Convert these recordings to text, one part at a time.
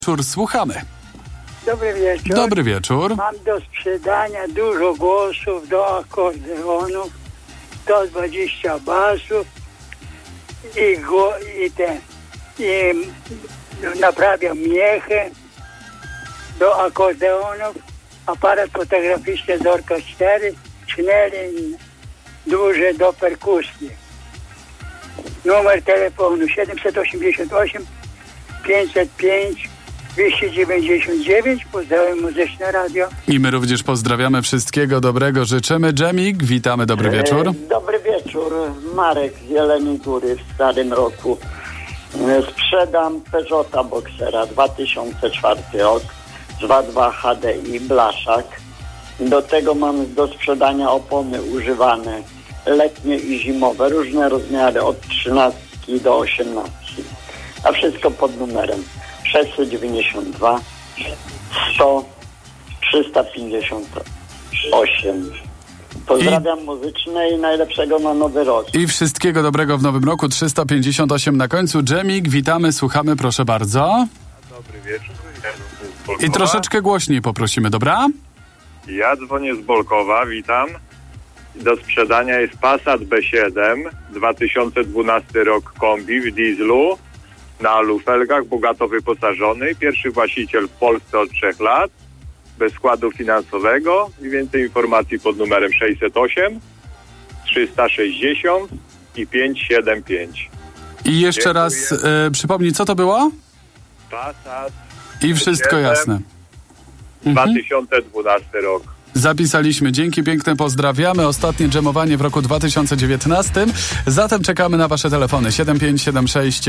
Słuchamy. Dobry wieczór. Dobry wieczór. Mam do sprzedania dużo głosów do akordeonów, 120 basów i naprawiam miechy do akordeonów, aparat fotograficzny z Orka 4, szneli duże do perkusji. Numer telefonu 788 505 299. Pozdrawiam Muzyczne Radio. I my również pozdrawiamy, wszystkiego dobrego życzymy. Dżemik, witamy, dobry wieczór. Dobry wieczór, Marek z Jeleniej Góry w Starym Roku. Sprzedam Peugeota Boxera 2004 rok, 2.2 HDI, blaszak. Do tego mam do sprzedania opony używane, letnie i zimowe, różne rozmiary od 13 do 18. A wszystko pod numerem 692 100 358. Pozdrawiam Muzyczne i najlepszego na Nowy Rok. I wszystkiego dobrego w Nowym Roku, 358 na końcu. Dżemik, witamy, słuchamy, proszę bardzo. Dobry wieczór. I troszeczkę głośniej poprosimy, dobra? Ja dzwonię z Bolkowa, witam. Do sprzedania jest Passat B7, 2012 rok kombi w dieslu, na alufelgach, bogato wyposażony. Pierwszy właściciel w Polsce od 3 lat, bez składu finansowego. I więcej informacji pod numerem 608 360 i 575. I jeszcze raz przypomnij, co to było? Passat I wszystko B7, jasne. 2012 rok. Zapisaliśmy. Dzięki piękne, pozdrawiamy. Ostatnie dżemowanie w roku 2019. Zatem czekamy na wasze telefony 7576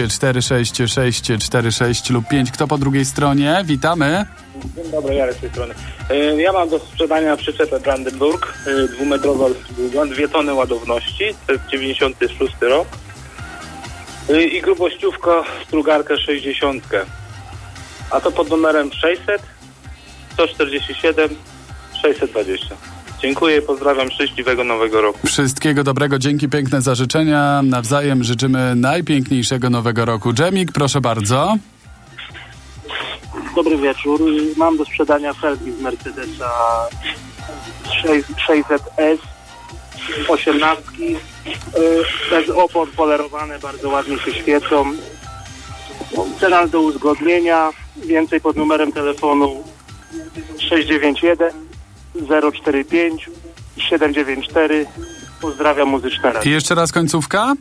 46646 lub 5. Kto po drugiej stronie? Witamy. Dzień dobry, Jarek z tej strony. Ja mam do sprzedania przyczepę Brandenburg, 2-metrowa długa, 2 tony ładowności, to jest 96 rok. I grubościówka strugarkę 60. A to pod numerem 600 147 620. Dziękuję i pozdrawiam, szczęśliwego Nowego Roku. Wszystkiego dobrego, dzięki piękne za życzenia. Nawzajem życzymy najpiękniejszego Nowego Roku. Dżemik, proszę bardzo. Dobry wieczór. Mam do sprzedania felgi z Mercedesa 600S 18. Bez opon, polerowane, bardzo ładnie się świecą. Cena do uzgodnienia. Więcej pod numerem telefonu 691 045 794. Pozdrawiam, Muzyczne Radio. I jeszcze raz końcówka?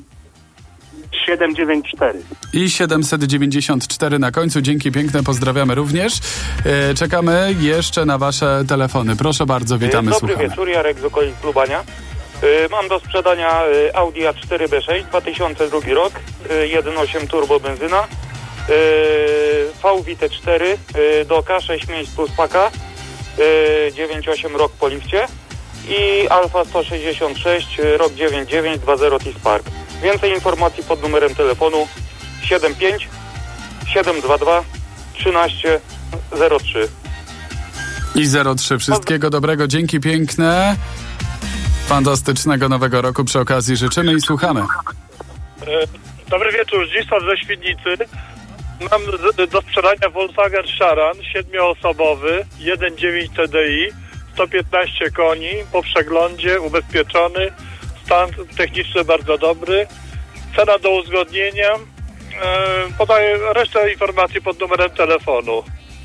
794. I 794 na końcu. Dzięki piękne, pozdrawiamy również. Czekamy jeszcze na wasze telefony. Proszę bardzo, witamy, słuchamy. słuchamy. Dobry wieczór, Jarek z okolic Lubania. Mam do sprzedania Audi A4 B6, 2002 rok, 1.8 turbo benzyna, VWT4 Doka, 6 miejsc plus paka, 9.8 rok po lifcie i Alfa 166 rok 9.9 2.0 T-Spark. Więcej informacji pod numerem telefonu 75 722 1303. I 03. Wszystkiego dobrego, dzięki piękne. Fantastycznego Nowego Roku przy okazji życzymy i słuchamy. Dobry wieczór, Zdzisław ze Świdnicy. Mam do sprzedania Volkswagen Charan 7-osobowy, 1.9 TDI, 115 koni, po przeglądzie, ubezpieczony, stan techniczny bardzo dobry, cena do uzgodnienia. Podaję resztę informacji pod numerem telefonu.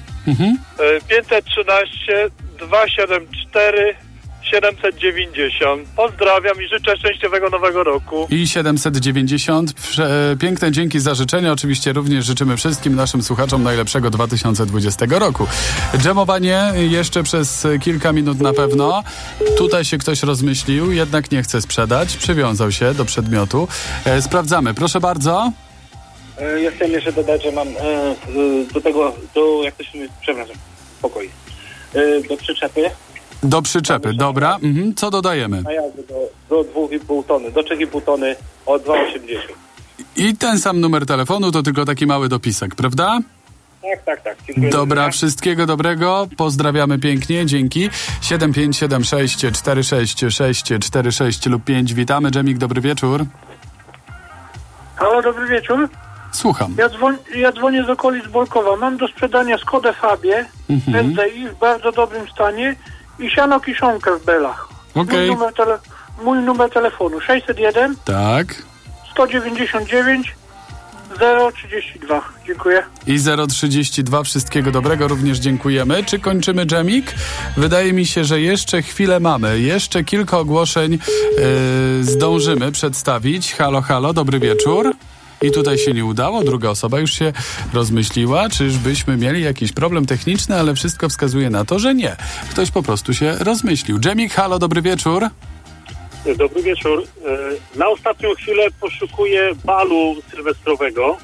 513 274 790. Pozdrawiam i życzę szczęśliwego Nowego Roku. I 790. Piękne dzięki za życzenia. Oczywiście również życzymy wszystkim naszym słuchaczom najlepszego 2020 roku. Dżemowanie jeszcze przez kilka minut na pewno. Tutaj się ktoś rozmyślił, jednak nie chce sprzedać. Przywiązał się do przedmiotu. Sprawdzamy. Proszę bardzo. Ja chcę jeszcze dodać, że mam jak to się mówi, przepraszam, spokój. Do przyczepy. Do przyczepy, dobra. Co dodajemy? Na jazdę do 2,5 tony, do 3,5 tony o 2,80. I ten sam numer telefonu, to tylko taki mały dopisek, prawda? Tak. Dziękuję. Dobra, wszystkiego dobrego. Pozdrawiamy pięknie, dzięki. 7576 466 46 lub 5. Witamy, Dżemik, dobry wieczór. Halo, dobry wieczór. Słucham. Ja dzwonię z okolic Bolkowa. Mam do sprzedania Skodę Fabię SDI w bardzo dobrym stanie i siano kiszonkę w Belach. Okej. Mój numer telefonu 601 Tak. 199 032. Dziękuję. I 032, wszystkiego dobrego, również dziękujemy. Czy kończymy dżemik? Wydaje mi się, że jeszcze chwilę mamy. Jeszcze kilka ogłoszeń zdążymy przedstawić. Halo, halo, dobry wieczór. I tutaj się nie udało, druga osoba już się rozmyśliła, czyżbyśmy mieli jakiś problem techniczny, ale wszystko wskazuje na to, że nie. Ktoś po prostu się rozmyślił. Dżemik, halo, dobry wieczór. Dobry wieczór. Na ostatnią chwilę poszukuję balu sylwestrowego.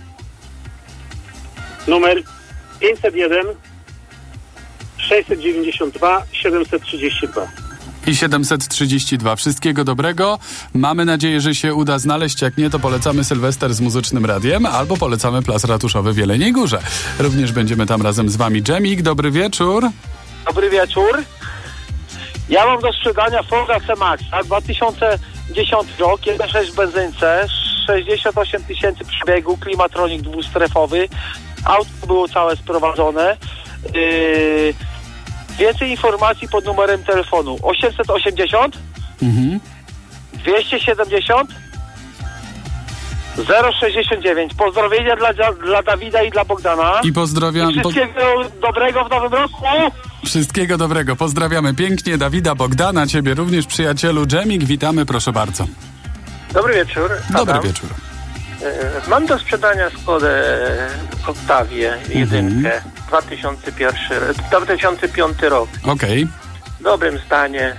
Numer 501 692 732. I 732. Wszystkiego dobrego. Mamy nadzieję, że się uda znaleźć. Jak nie, to polecamy Sylwester z Muzycznym Radiem albo polecamy Plac Ratuszowy w Jeleniej Górze. Również będziemy tam razem z wami. Dżemik, dobry wieczór. Dobry wieczór. Ja mam do sprzedania Forda C-Maxa, 2010 rok, 1.6 w benzynce, 68 tysięcy przebiegu, klimatronik dwustrefowy, auto było całe sprowadzone. Więcej informacji pod numerem telefonu 880 270 069. Pozdrowienia dla Dawida i dla Bogdana. I pozdrawiam. I wszystkiego dobrego w nowym roku. Wszystkiego dobrego. Pozdrawiamy pięknie Dawida, Bogdana, ciebie również, przyjacielu. Dżemik, witamy, proszę bardzo. Dobry wieczór. Dobry wieczór. Mam do sprzedania Skodę Octavię jedynkę 2005 rok. Okej. W dobrym stanie.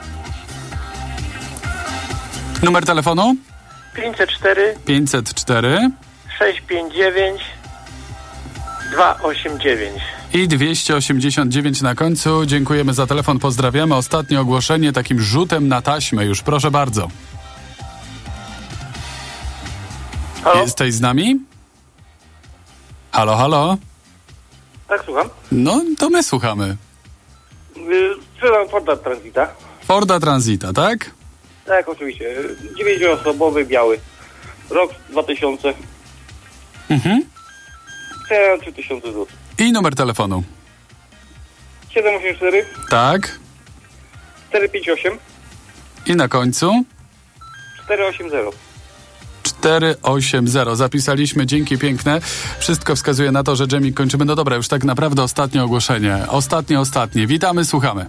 Numer telefonu? 504 504 659 289. i 289 na końcu. Dziękujemy za telefon, pozdrawiamy. Ostatnie ogłoszenie takim rzutem na taśmę już, proszę bardzo. Halo? Jesteś z nami? Halo, halo? Tak, słucham. No, to my słuchamy. Sprzedam Forda Transita. Forda Transita, tak? Tak, oczywiście. 9-osobowy, biały. Rok 2000. Chciałem 3000 zł. I numer telefonu? 784 Tak. 458 I na końcu? 480. 480. Zapisaliśmy, dzięki piękne. Wszystko wskazuje na to, że Dżemik kończymy. No dobra, już tak naprawdę ostatnie ogłoszenie. Ostatnie. Witamy, słuchamy.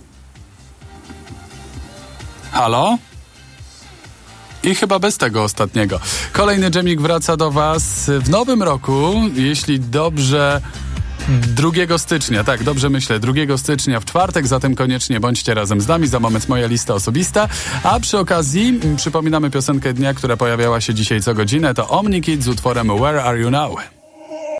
Halo? I chyba bez tego ostatniego. Kolejny Dżemik wraca do was w nowym roku, jeśli dobrze... 2 stycznia, tak, dobrze myślę, 2 stycznia w czwartek, zatem koniecznie bądźcie razem z nami, za moment moja lista osobista, a przy okazji przypominamy piosenkę dnia, która pojawiała się dzisiaj co godzinę, to Omni Kids z utworem Where Are You Now?